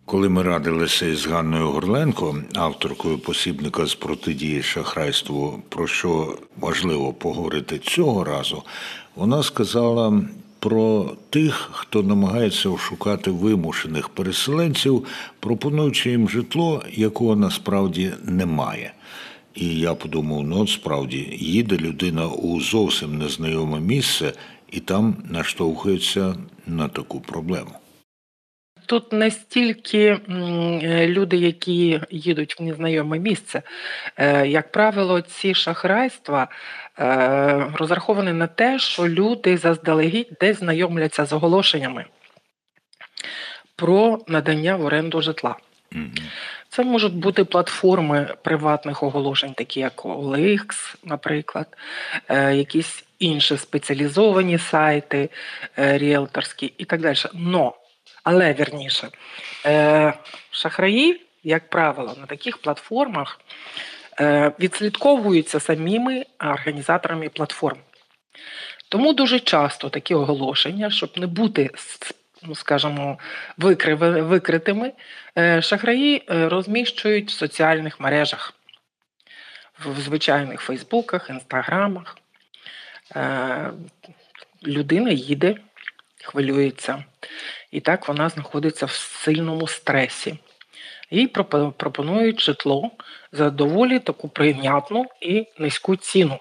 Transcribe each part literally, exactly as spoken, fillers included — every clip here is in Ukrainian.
Коли ми радилися із Ганною Горленко, авторкою посібника з протидії шахрайству, про що важливо поговорити цього разу, вона сказала про тих, хто намагається ошукати вимушених переселенців, пропонуючи їм житло, якого насправді немає. І я подумав, ну от справді, їде людина у зовсім незнайоме місце і там наштовхується на таку проблему. Тут не стільки люди, які їдуть в незнайоме місце. Як правило, ці шахрайства розраховані на те, що люди заздалегідь десь знайомляться з оголошеннями про надання в оренду житла. Mm-hmm. Це можуть бути платформи приватних оголошень, такі як о ел ікс, наприклад, якісь інші спеціалізовані сайти, ріелторські і так далі. Но Але, вірніше, шахраї, як правило, на таких платформах відслідковуються самими організаторами платформ. Тому дуже часто такі оголошення, щоб не бути, ну, скажімо, викритими, шахраї розміщують в соціальних мережах, в звичайних фейсбуках, інстаграмах. Людина їде, хвилюється. І так вона знаходиться в сильному стресі. Їй пропонують житло за доволі таку прийнятну і низьку ціну.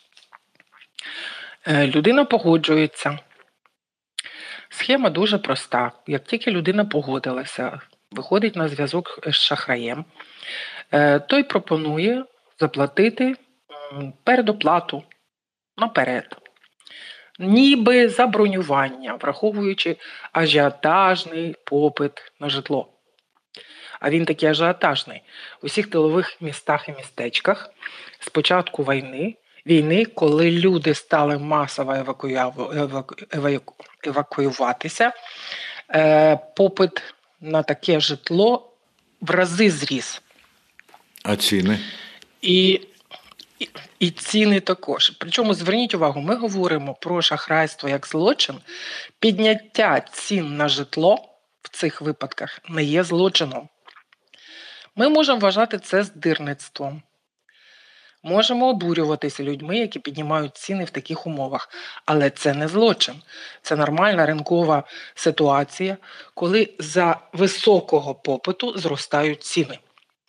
Людина погоджується. Схема дуже проста. Як тільки людина погодилася, виходить на зв'язок з шахраєм, той пропонує заплатити передоплату наперед. Ніби за бронювання, враховуючи ажіотажний попит на житло. А він такий ажіотажний. У всіх тилових містах і містечках з початку війни, війни, коли люди стали масово евакую... еваку... евакуюватися, попит на таке житло в рази зріс. А ціни? І... І, і ціни також. Причому, зверніть увагу, ми говоримо про шахрайство як злочин. Підняття цін на житло в цих випадках не є злочином. Ми можемо вважати це здирництвом. Можемо обурюватися людьми, які піднімають ціни в таких умовах. Але це не злочин. Це нормальна ринкова ситуація, коли за високого попиту зростають ціни.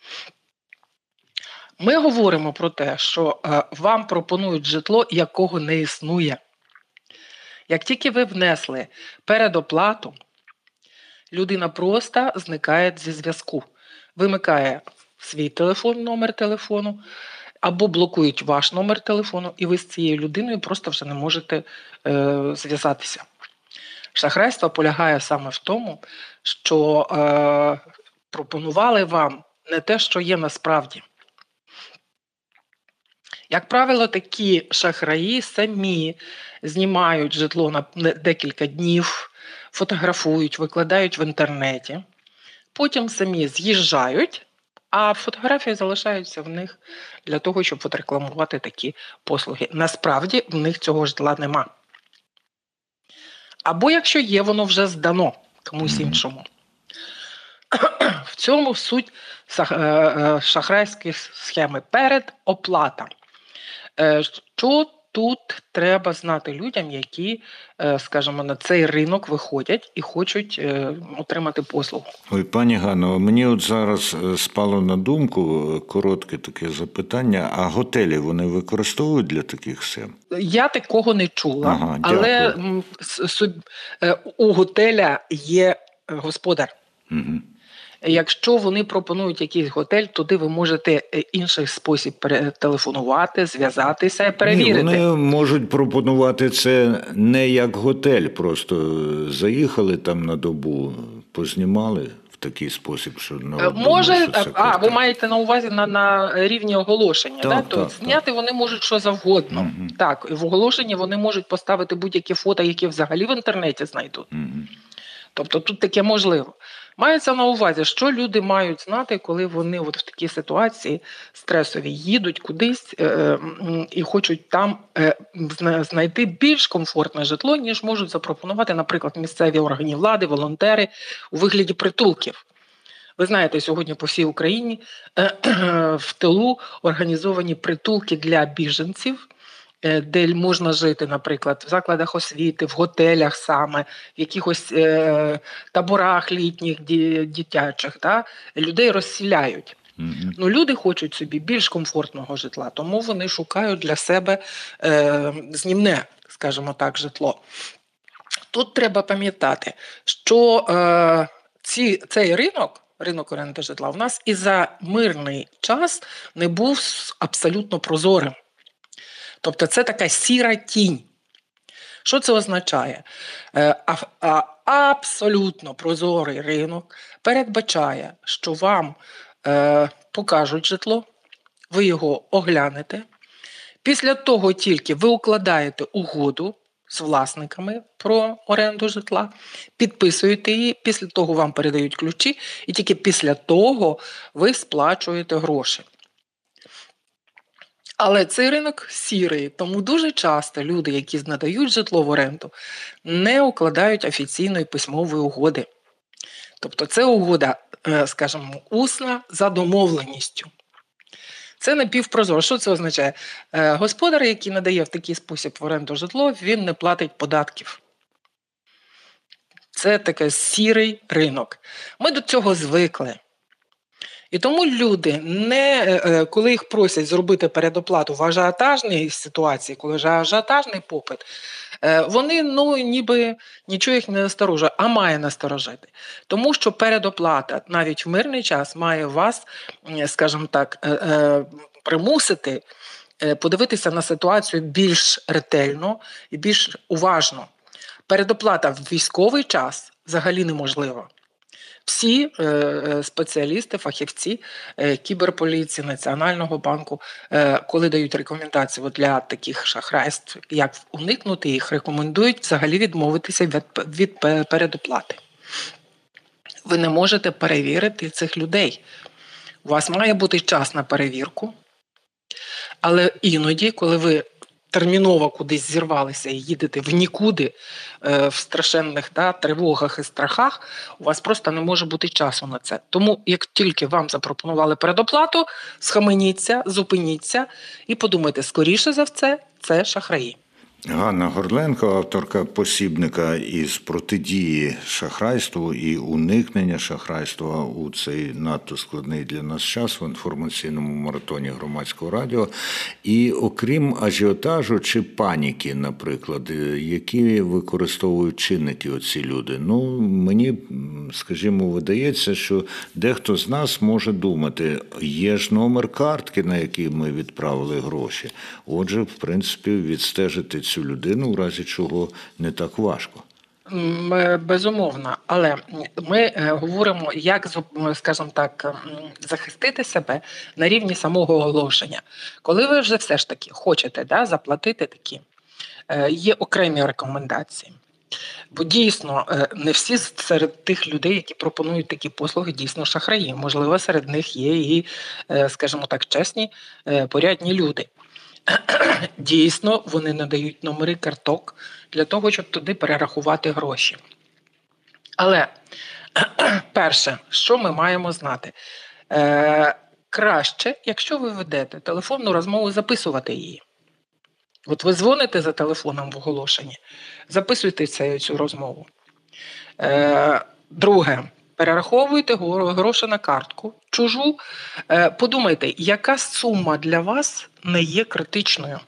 Ми говоримо про те, що е, вам пропонують житло, якого не існує. Як тільки ви внесли передоплату, людина просто зникає зі зв'язку. Вимикає свій телефон, номер телефону, або блокують ваш номер телефону, і ви з цією людиною просто вже не можете е, зв'язатися. Шахрайство полягає саме в тому, що е, пропонували вам не те, що є насправді. Як правило, такі шахраї самі знімають житло на декілька днів, фотографують, викладають в інтернеті, потім самі з'їжджають, а фотографії залишаються в них для того, щоб рекламувати такі послуги. Насправді в них цього житла нема. Або якщо є, воно вже здано комусь іншому. В цьому суть шахрайської схеми. Передоплата. Що тут треба знати людям, які, скажімо, на цей ринок виходять і хочуть отримати послугу? Ой, пані Ганно, мені от зараз спало на думку коротке таке запитання, а готелі вони використовують для таких схем? Я такого не чула, ага, але у готеля є господар. Угу. Якщо вони пропонують якийсь готель, туди ви можете інший спосіб телефонувати, зв'язатися і перевірити. Ні, вони можуть пропонувати це не як готель, просто заїхали там на добу, познімали в такий спосіб, що... На Може, думаю, а, ви маєте на увазі на, на рівні оголошення, так, да? Так, Тобто зняти так. Вони можуть що завгодно. Угу. Так, і в оголошенні вони можуть поставити будь-які фото, які взагалі в інтернеті знайдуть. Угу. Тобто тут таке можливо. Мається на увазі, що люди мають знати, коли вони от в такій ситуації стресові їдуть кудись е- і хочуть там е- знайти більш комфортне житло, ніж можуть запропонувати, наприклад, місцеві органи влади, волонтери у вигляді притулків. Ви знаєте, сьогодні по всій Україні в тилу організовані притулки для біженців, де можна жити, наприклад, в закладах освіти, в готелях саме, в якихось е, таборах літніх дитячих. Да? Людей розселяють. Мгм. Ну, люди хочуть собі більш комфортного житла, тому вони шукають для себе е, знімне, скажімо так, житло. Тут треба пам'ятати, що е, ці, цей ринок, ринок оренди житла, в нас і за мирний час не був абсолютно прозорим. Тобто це така сіра тінь. Що це означає? Е, а, а, абсолютно прозорий ринок передбачає, що вам е, покажуть житло, ви його оглянете. Після того тільки ви укладаєте угоду з власниками про оренду житла, підписуєте її, після того вам передають ключі, і тільки після того ви сплачуєте гроші. Але цей ринок сірий, тому дуже часто люди, які надають житло в оренду, не укладають офіційної письмової угоди. Тобто це угода, скажімо, усна за домовленістю. Це напівпрозоро. Що це означає? Господар, який надає в такий спосіб в оренду житло, він не платить податків. Це такий сірий ринок. Ми до цього звикли. І тому люди, не, коли їх просять зробити передоплату в ажіотажній ситуації, коли вже ажіотажний попит, вони ну, ніби нічого їх не насторожує, а має насторожити. Тому що передоплата навіть в мирний час має вас, скажімо так, примусити подивитися на ситуацію більш ретельно і більш уважно. Передоплата в військовий час взагалі неможлива. Всі е, спеціалісти, фахівці е, кіберполіції, Національного банку, е, коли дають рекомендації для таких шахрайств, як уникнути їх, рекомендують взагалі відмовитися від, від передоплати. Ви не можете перевірити цих людей. У вас має бути час на перевірку, але іноді, коли ви терміново кудись зірвалися і їдете в нікуди, в страшенних да, тривогах і страхах, у вас просто не може бути часу на це. Тому, як тільки вам запропонували передоплату, схаменіться, зупиніться і подумайте, скоріше за все, це шахраї. Ганна Горленко, авторка посібника із протидії шахрайству і уникнення шахрайства у цей надто складний для нас час в інформаційному маратоні Громадського радіо. І окрім ажіотажу чи паніки, наприклад, які використовують чинники оці люди? Ну, мені, скажімо, видається, що дехто з нас може думати, є ж номер картки, на який ми відправили гроші. Отже, в принципі, відстежити цю людину, в разі чого не так важко. Безумовно, але ми говоримо, як, скажімо так, захистити себе на рівні самого оголошення. Коли ви вже все ж таки хочете да, заплатити такі, є окремі рекомендації. Бо дійсно не всі серед тих людей, які пропонують такі послуги, дійсно шахраї. Можливо, серед них є і, скажімо так, чесні, порядні люди. Дійсно, вони надають номери карток для того, щоб туди перерахувати гроші. Але перше, що ми маємо знати? Е, краще, якщо ви ведете телефонну розмову, записувати її. От ви дзвоните за телефоном в оголошенні, записуйте цю, цю розмову. Е, друге, перераховуйте гроші на картку, чужу. Е, подумайте, яка сума для вас не є критичною.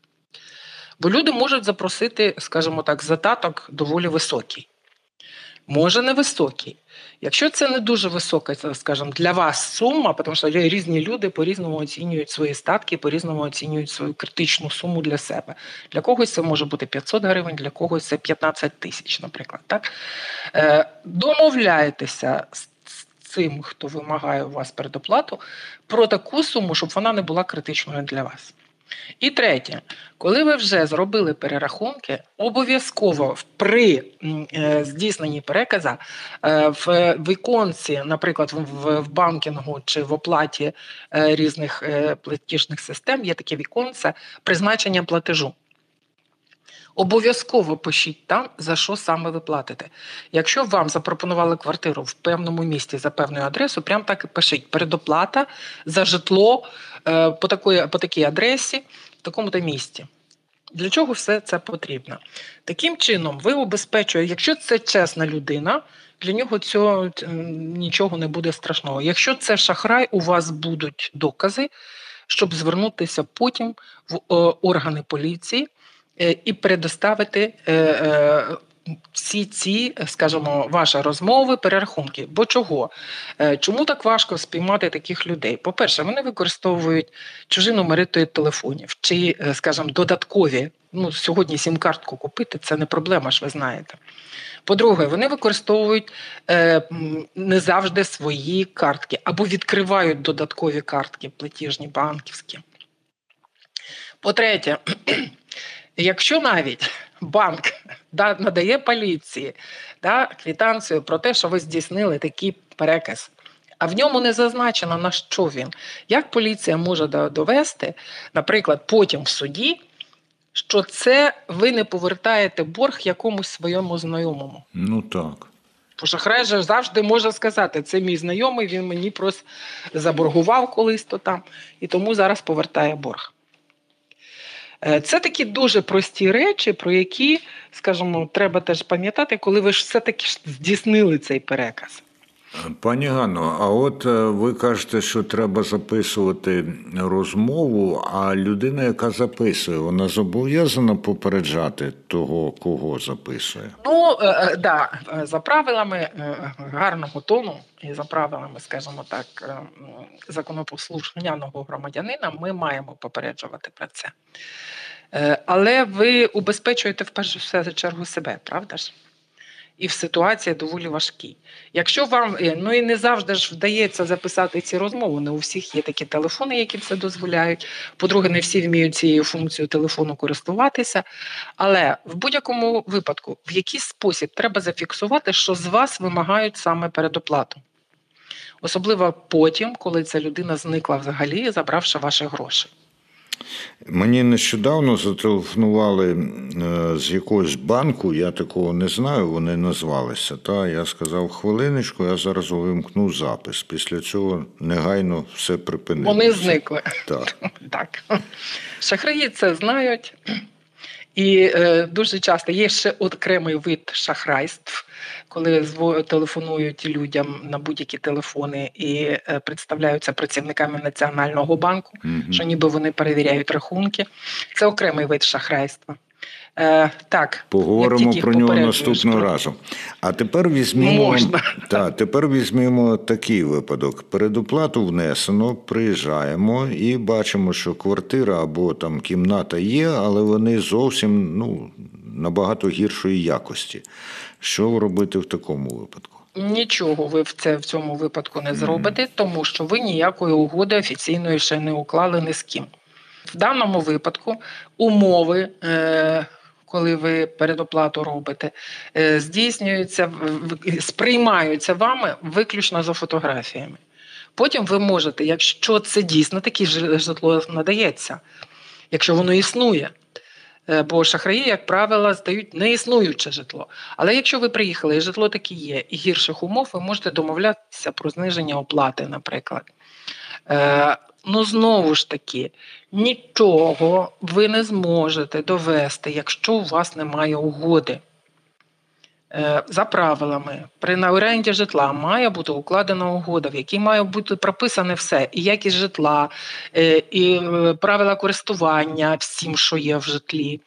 Бо люди можуть запросити, скажімо так, задаток доволі високий. Може невисокий. Якщо це не дуже висока, скажімо, для вас сума, тому що різні люди по-різному оцінюють свої статки, по-різному оцінюють свою критичну суму для себе. Для когось це може бути п'ятсот гривень, для когось це п'ятнадцять тисяч, наприклад. Так? Е, домовляйтеся з цим, хто вимагає у вас передоплату, про таку суму, щоб вона не була критичною для вас. І третє, коли ви вже зробили перерахунки, обов'язково при е, здійсненні переказу е, в віконці, наприклад, в, в банкінгу чи в оплаті е, різних е, платіжних систем є таке віконце призначення платежу. Обов'язково пишіть там, за що саме ви платите. Якщо вам запропонували квартиру в певному місті за певною адресою, прям так і пишіть. Передоплата за житло е, по, такої, по такій адресі, в такому-то місті. Для чого все це потрібно? Таким чином, ви обезпечуєте, якщо це чесна людина, для нього цього нічого не буде страшного. Якщо це шахрай, у вас будуть докази, щоб звернутися потім в органи поліції і предоставити всі ці, скажімо, ваші розмови, перерахунки. Бо чого? Чому так важко спіймати таких людей? По-перше, вони використовують чужі номери телефонів чи, скажімо, додаткові. Ну, сьогодні сім-картку купити – це не проблема, ж ви знаєте. По-друге, вони використовують е, не завжди свої картки або відкривають додаткові картки, платіжні, банківські. По-третє, якщо навіть банк да, надає поліції да, квитанцію про те, що ви здійснили такий переказ, а в ньому не зазначено, на що він, як поліція може довести, наприклад, потім в суді, що це ви не повертаєте борг якомусь своєму знайомому. Ну так. Бо шахрай же завжди може сказати, це мій знайомий, він мені просто заборгував колись то там, і тому зараз повертає борг. Це такі дуже прості речі, про які, скажімо, треба теж пам'ятати, коли ви ж все-таки здійснили цей переказ. Пані Ганно, а от ви кажете, що треба записувати розмову, а людина, яка записує, вона зобов'язана попереджати того, кого записує? Ну, так, да, за правилами гарного тону і за правилами, скажімо так, законопослушняного громадянина ми маємо попереджувати про це. Але ви убезпечуєте в першу чергу себе, правда ж? І в ситуації доволі важкій. Якщо вам, ну і не завжди ж вдається записати ці розмови, не у всіх є такі телефони, які це дозволяють. По-друге, не всі вміють цією функцією телефону користуватися. Але в будь-якому випадку, в якийсь спосіб треба зафіксувати, що з вас вимагають саме передоплату. Особливо потім, коли ця людина зникла взагалі, забравши ваші гроші. Мені нещодавно зателефонували з якогось банку, я такого не знаю, вони назвалися. Та я сказав, хвилиночку, я зараз увімкну запис. Після цього негайно все припинилося. Вони зникли. Так. Так. Шахраї це знають. І е, дуже часто є ще окремий вид шахрайств, коли телефонують людям на будь-які телефони і е, представляються працівниками Національного банку, mm-hmm. що ніби вони перевіряють рахунки. Це окремий вид шахрайства. Е, так, поговоримо про нього наступного разу. А тепер візьмемо, та, тепер візьмемо такий випадок. Передоплату внесено, приїжджаємо і бачимо, що квартира або там кімната є, але вони зовсім ну, набагато гіршої якості. Що робити в такому випадку? Нічого ви в, це, в цьому випадку не зробите, mm-hmm. тому що ви ніякої угоди офіційної ще не уклали ні з ким. В даному випадку умови, е, коли ви передоплату робите, е, здійснюються, сприймаються вами виключно за фотографіями. Потім ви можете, якщо це дійсно таке житло надається, якщо воно існує, е, бо шахраї, як правило, здають неіснуюче житло. Але якщо ви приїхали і житло таке є, і гірших умов, ви можете домовлятися про зниження оплати, наприклад. Е, Ну, знову ж таки, нічого ви не зможете довести, якщо у вас немає угоди. За правилами, при оренді житла має бути укладена угода, в якій має бути прописане все. І якість житла, і правила користування всім, що є в житлі.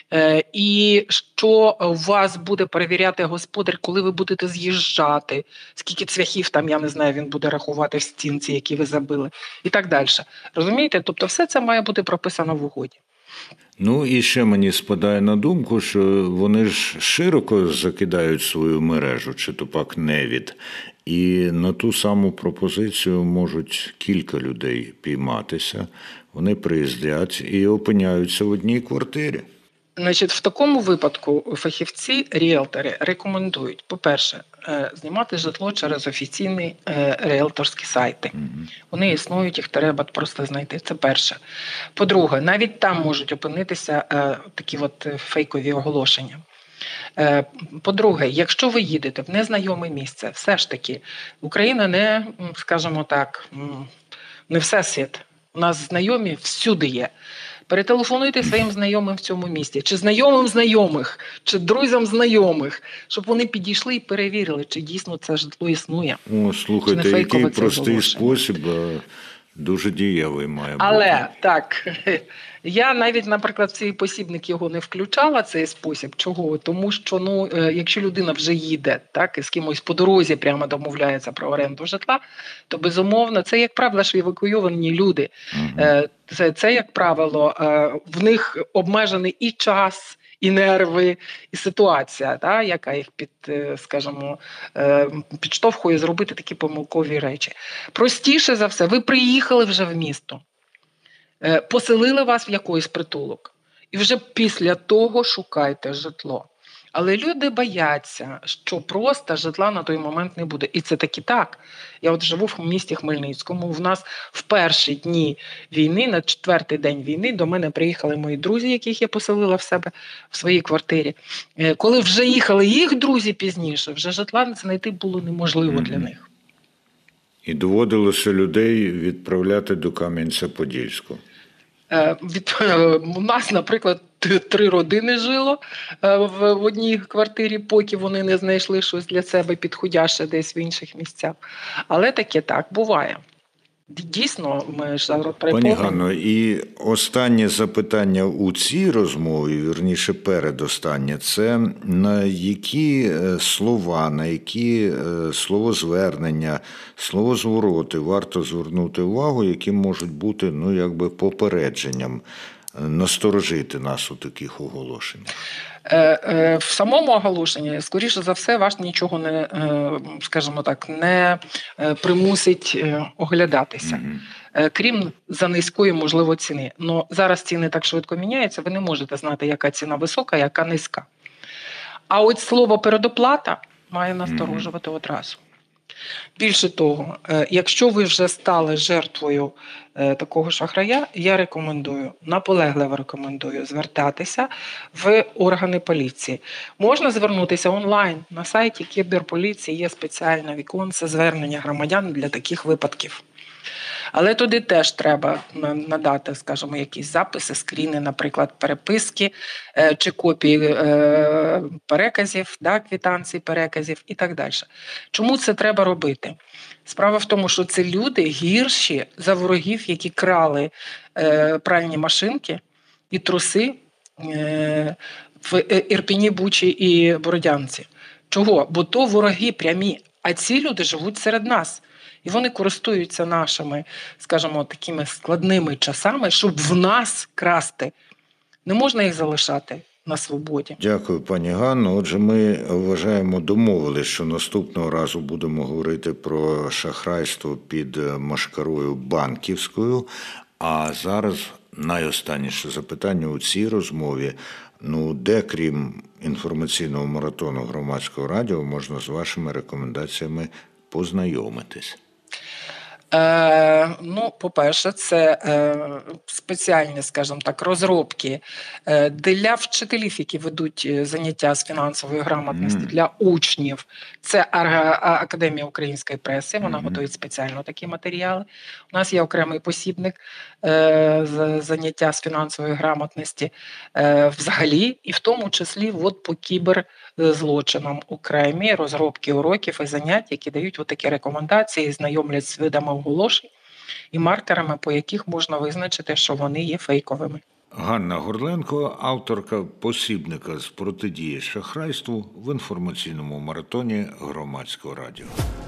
І що у вас буде перевіряти господар, коли ви будете з'їжджати, скільки цвяхів там, я не знаю, він буде рахувати в стінці, які ви забили, і так далі. Розумієте? Тобто все це має бути прописано в угоді. Ну і ще мені спадає на думку, що вони ж широко закидають свою мережу, чи то пак невід. І на ту саму пропозицію можуть кілька людей пійматися. Вони приїздять і опиняються в одній квартирі. Значить, в такому випадку фахівці, ріелтори рекомендують, по-перше, е, знімати житло через офіційні е, ріелторські сайти. Вони існують, їх треба просто знайти. Це перше. По-друге, навіть там можуть опинитися е, такі от фейкові оголошення. Е, По-друге, якщо ви їдете в незнайоме місце, все ж таки, Україна не, скажімо так, не всесвіт. У нас знайомі всюди є. Перетелефонуйте своїм знайомим в цьому місті, чи знайомим знайомих, чи друзям знайомих, щоб вони підійшли і перевірили, чи дійсно це житло існує. О, слухайте, Чи не який фейкове це простий оголошення. спосіб, а дуже дієвий має бути. Але так, я навіть, наприклад, в цей посібник його не включала, цей спосіб. Чого? Тому що, ну, е, якщо людина вже їде, так, і з кимось по дорозі прямо домовляється про оренду житла, то, безумовно, це, як правило, ж евакуйовані люди. Угу. Е, Це, це, як правило, е, в них обмежений і час, і нерви, і ситуація, та, яка їх під, е, скажімо, е, підштовхує зробити такі помилкові речі. Простіше за все, ви приїхали вже в місто, е, поселили вас в якийсь притулок, і вже після того шукайте житло. Але люди бояться, що просто житла на той момент не буде. І це таки так. Я от живу в місті Хмельницькому. В нас в перші дні війни, на четвертий день війни, до мене приїхали мої друзі, яких я поселила в себе в своїй квартирі. Коли вже їхали їх друзі пізніше, вже житла знайти було неможливо mm-hmm. для них. І доводилося людей відправляти до Кам'янця-Подільського. Від, у нас, наприклад, три родини жило в одній квартирі, поки вони не знайшли щось для себе підходяще десь в інших місцях. Але таке так буває. Дійсно, ми ж зараз Пані Ганно, і останнє запитання у цій розмові, вірніше передостаннє, це на які слова, на які словозвернення, словозвороти варто звернути увагу, які можуть бути, ну, якби попередженням, насторожити нас у таких оголошеннях? В самому оголошенні, скоріше за все, вас нічого не, скажімо так, не примусить оглядатися. Mm-hmm. Крім за низької, можливо, ціни. Но зараз ціни так швидко міняються, ви не можете знати, яка ціна висока, яка низька. А от слово «передоплата» має насторожувати mm-hmm. одразу. Більше того, якщо ви вже стали жертвою такого шахрая, я рекомендую, наполегливо рекомендую звертатися в органи поліції. Можна звернутися онлайн. На сайті кіберполіції є спеціальне віконце звернення громадян для таких випадків. Але туди теж треба надати, скажімо, якісь записи, скріни, наприклад, переписки чи копії переказів, да, квитанцій переказів і так далі. Чому це треба робити? Справа в тому, що це люди гірші за ворогів, які крали пральні машинки і труси в Ірпені, Бучі і Бородянці. Чого? Бо то вороги прямі, а ці люди живуть серед нас. І вони користуються нашими, скажімо, такими складними часами, щоб в нас красти. Не можна їх залишати на свободі. Дякую, пані Ганно. Отже, ми вважаємо, домовились, що наступного разу будемо говорити про шахрайство під машкарою банківською. А зараз найостанніше запитання у цій розмові. Ну, де, крім інформаційного маратону Громадського радіо, можна з вашими рекомендаціями познайомитись? Е, ну, по-перше, це е, спеціальні, скажімо так, розробки е, для вчителів, які ведуть заняття з фінансової грамотності, mm. для учнів. Це Академія української преси, вона mm. готує спеціально такі матеріали. У нас є окремий посібник е, з заняття з фінансової грамотності е, взагалі, і в тому числі от по кіберзлочинам окремі розробки уроків і занять, які дають от такі рекомендації, знайомлять з видами оголошень і маркерами, по яких можна визначити, що вони є фейковими. Ганна Горленко, авторка посібника з протидії шахрайству в інформаційному маратоні Громадського радіо.